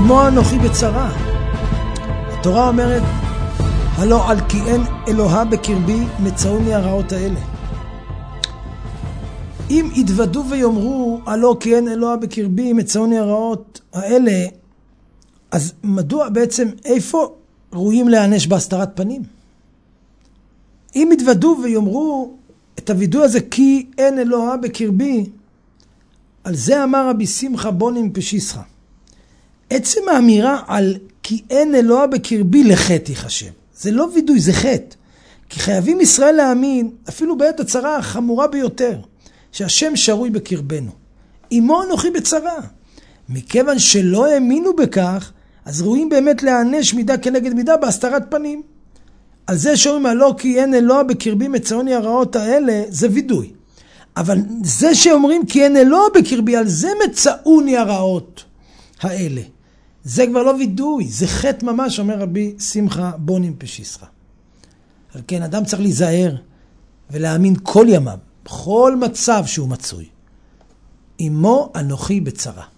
עמו אנוכי בצרה. התורה אומרת, הלא על כי אין אלוהה בקרבי מצאוני הרעות האלה. אם יתוודו ויאמרו, הלא כי אין אלוהה בקרבי מצאוני הרעות האלה, אז מדוע בעצם, איפה ראויים להענש בהסתרת פנים? אם יתוודו ויאמרו את הוידוי הזה, כי אין אלוהה בקרבי, על זה אמר רבי שמחה בונים פשיסחה. עצם האמירה על כי אין אלוהה בקרבי לחטא יחשב. זה לא וידוי, זה חטא. כי חייבים ישראל להאמין, אפילו בעת הצרה החמורה ביותר, שהשם שרוי בקרבנו. עמו אנוכי בצרה. מכיוון שלא האמינו בכך, אז ראויים באמת להענש מידה כנגד מידה בהסתרת פנים. על זה שאומרים הלא כי אין אלוה בקרבי מצאוני הרעות האלה, זה וידוי. אבל זה שאומרים כי אין אלוה בקרבי, על זה מצאוני הרעות האלה. זה כבר לא וידוי, זה חטא ממש, אומר רבי שמחה בונים פשיסחה. על כן, אדם צריך להיזהר ולהאמין כל ימיו, בכל מצב שהוא מצוי. עמו אנוכי בצרה.